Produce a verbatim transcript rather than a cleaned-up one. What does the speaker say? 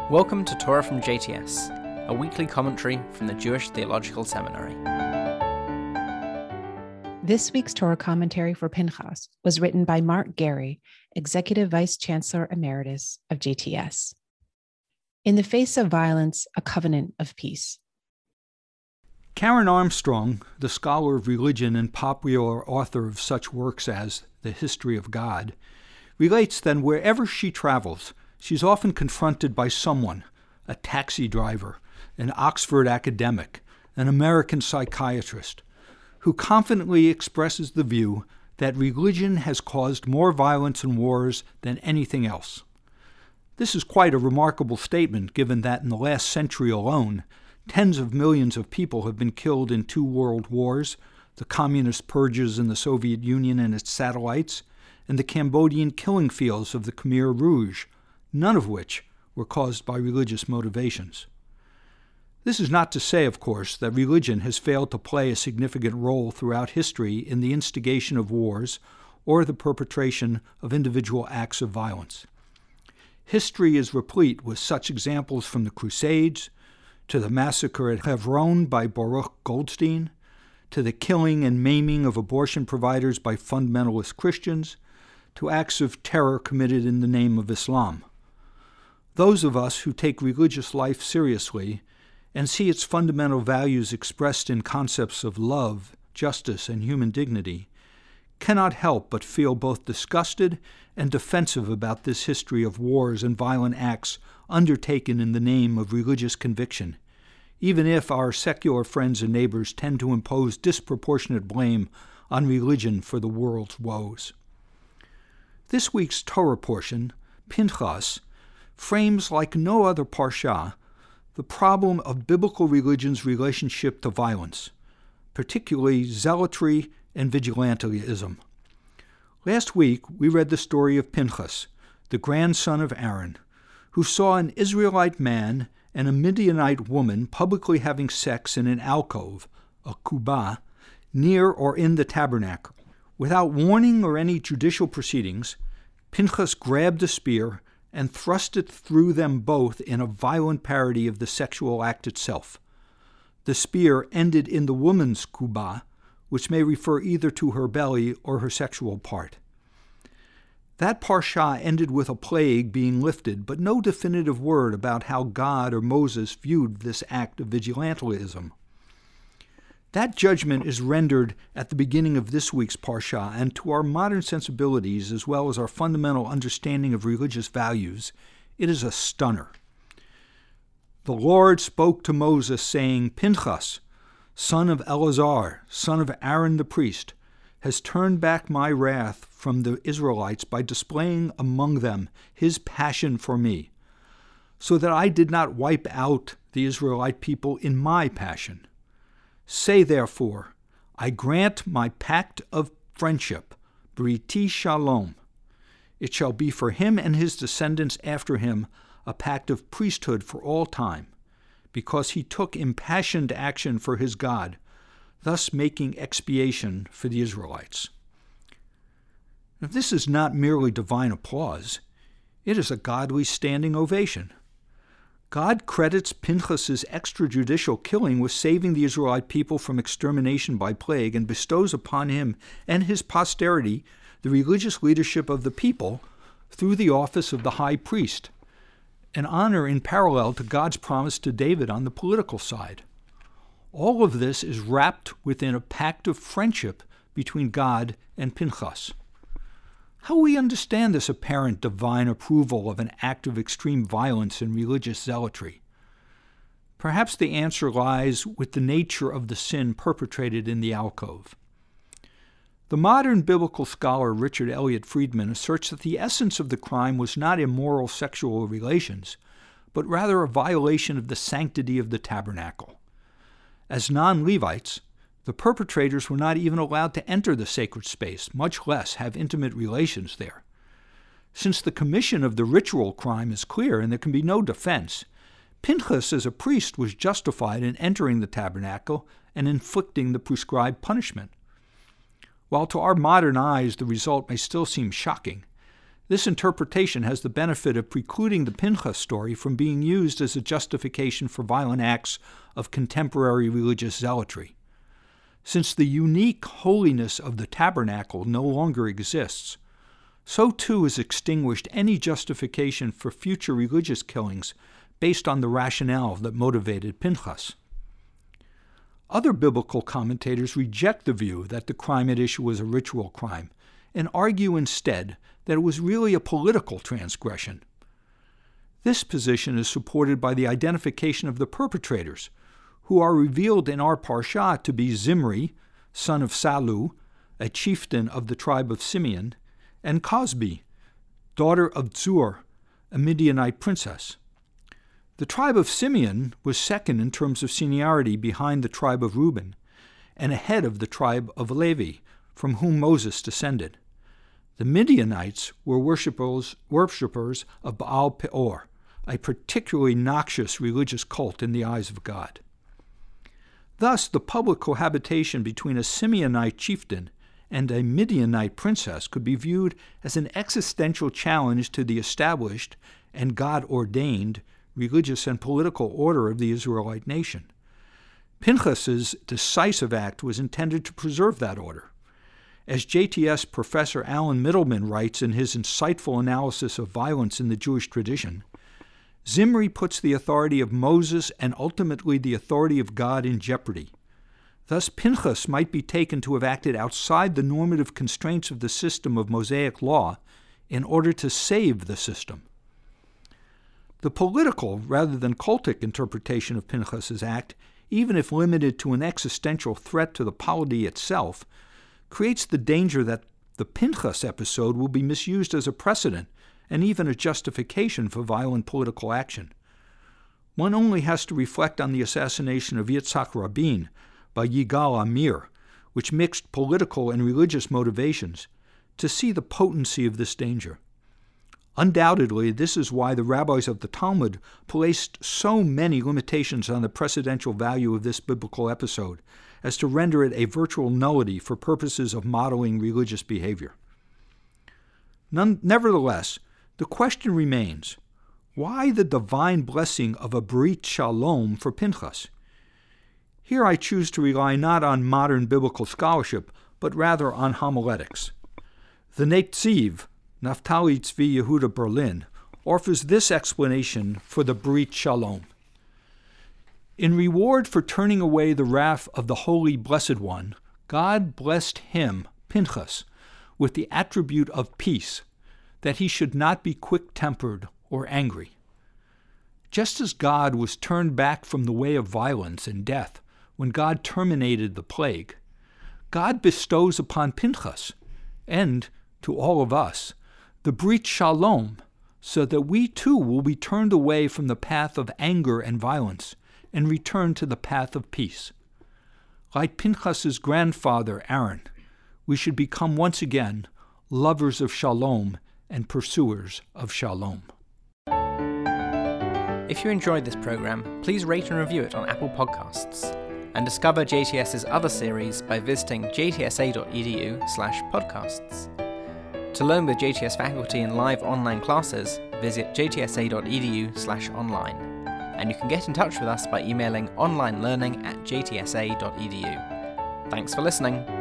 Welcome to Torah from J T S, a weekly commentary from the Jewish Theological Seminary. This week's Torah commentary for Pinchas was written by Mark Gary, Executive Vice Chancellor Emeritus of J T S. In the face of violence, a covenant of peace. Karen Armstrong, the scholar of religion and popular author of such works as The History of God, relates that wherever she travels, she's often confronted by someone, a taxi driver, an Oxford academic, an American psychiatrist, who confidently expresses the view that religion has caused more violence and wars than anything else. This is quite a remarkable statement, given that in the last century alone, tens of millions of people have been killed in two world wars, the communist purges in the Soviet Union and its satellites, and the Cambodian killing fields of the Khmer Rouge, none of which were caused by religious motivations. This is not to say, of course, that religion has failed to play a significant role throughout history in the instigation of wars or the perpetration of individual acts of violence. History is replete with such examples, from the Crusades to the massacre at Hebron by Baruch Goldstein, to the killing and maiming of abortion providers by fundamentalist Christians, to acts of terror committed in the name of Islam. Those of us who take religious life seriously and see its fundamental values expressed in concepts of love, justice, and human dignity cannot help but feel both disgusted and defensive about this history of wars and violent acts undertaken in the name of religious conviction, even if our secular friends and neighbors tend to impose disproportionate blame on religion for the world's woes. This week's Torah portion, Pinchas, frames like no other parsha the problem of biblical religion's relationship to violence, particularly zealotry and vigilantism. Last week, we read the story of Pinchas, the grandson of Aaron, who saw an Israelite man and a Midianite woman publicly having sex in an alcove, a kubah, near or in the tabernacle. Without warning or any judicial proceedings, Pinchas grabbed a spear and thrust it through them both in a violent parody of the sexual act itself. The spear ended in the woman's kubah, which may refer either to her belly or her sexual part. That parsha ended with a plague being lifted, but no definitive word about how God or Moses viewed this act of vigilantism. That judgment is rendered at the beginning of this week's parsha, and to our modern sensibilities as well as our fundamental understanding of religious values, it is a stunner. The Lord spoke to Moses, saying, "Pinchas, son of Eleazar, son of Aaron the priest, has turned back my wrath from the Israelites by displaying among them his passion for me, so that I did not wipe out the Israelite people in my passion. Say, therefore, I grant my pact of friendship, Briti Shalom. It shall be for him and his descendants after him a pact of priesthood for all time, because he took impassioned action for his God, thus making expiation for the Israelites." If this is not merely divine applause, it is a godly standing ovation. God credits Pinchas' extrajudicial killing with saving the Israelite people from extermination by plague, and bestows upon him and his posterity the religious leadership of the people through the office of the high priest, an honor in parallel to God's promise to David on the political side. All of this is wrapped within a pact of friendship between God and Pinchas. How will we understand this apparent divine approval of an act of extreme violence and religious zealotry? Perhaps the answer lies with the nature of the sin perpetrated in the alcove. The modern biblical scholar Richard Elliott Friedman asserts that the essence of the crime was not immoral sexual relations, but rather a violation of the sanctity of the tabernacle. As non-Levites, the perpetrators were not even allowed to enter the sacred space, much less have intimate relations there. Since the commission of the ritual crime is clear and there can be no defense, Pinchas as a priest was justified in entering the tabernacle and inflicting the prescribed punishment. While to our modern eyes the result may still seem shocking, This interpretation has the benefit of precluding the Pinchas story from being used as a justification for violent acts of contemporary religious zealotry. Since the unique holiness of the tabernacle no longer exists, so too is extinguished any justification for future religious killings based on the rationale that motivated Pinchas. Other biblical commentators reject the view that the crime at issue was a ritual crime and argue instead that it was really a political transgression. This position is supported by the identification of the perpetrators, who are revealed in our parsha to be Zimri, son of Salu, a chieftain of the tribe of Simeon, and Cosbi, daughter of Zur, a Midianite princess. The tribe of Simeon was second in terms of seniority behind the tribe of Reuben, and ahead of the tribe of Levi, from whom Moses descended. The Midianites were worshippers, worshippers of Baal Peor, a particularly noxious religious cult in the eyes of God. Thus, the public cohabitation between a Simeonite chieftain and a Midianite princess could be viewed as an existential challenge to the established and God-ordained religious and political order of the Israelite nation. Pinchas's decisive act was intended to preserve that order. As J T S professor Alan Middleman writes in his insightful analysis of violence in the Jewish tradition, Zimri puts the authority of Moses and ultimately the authority of God in jeopardy. Thus, Pinchas might be taken to have acted outside the normative constraints of the system of Mosaic law in order to save the system. The political rather than cultic interpretation of Pinchas's act, even if limited to an existential threat to the polity itself, creates the danger that the Pinchas episode will be misused as a precedent and even a justification for violent political action. One only has to reflect on the assassination of Yitzhak Rabin by Yigal Amir, which mixed political and religious motivations, to see the potency of this danger. Undoubtedly, this is why the rabbis of the Talmud placed so many limitations on the precedential value of this biblical episode as to render it a virtual nullity for purposes of modeling religious behavior. None, nevertheless, the question remains, why the divine blessing of a Brit Shalom for Pinchas? Here I choose to rely not on modern biblical scholarship, but rather on homiletics. The Netziv, Naftali Tzvi Yehuda Berlin, offers this explanation for the Brit Shalom. In reward for turning away the wrath of the Holy Blessed One, God blessed him, Pinchas, with the attribute of peace, that he should not be quick-tempered or angry. Just as God was turned back from the way of violence and death when God terminated the plague, God bestows upon Pinchas, and to all of us, the Brit Shalom, so that we too will be turned away from the path of anger and violence and return to the path of peace. Like Pinchas's grandfather Aaron, we should become once again lovers of shalom and pursuers of shalom. If you enjoyed this program, please rate and review it on Apple Podcasts, and discover JTS's other series by visiting jtsa.edu slash podcasts. To learn with J T S faculty in live online classes, visit jtsa.edu slash online. And you can get in touch with us by emailing onlinelearning at jtsa.edu. Thanks for listening.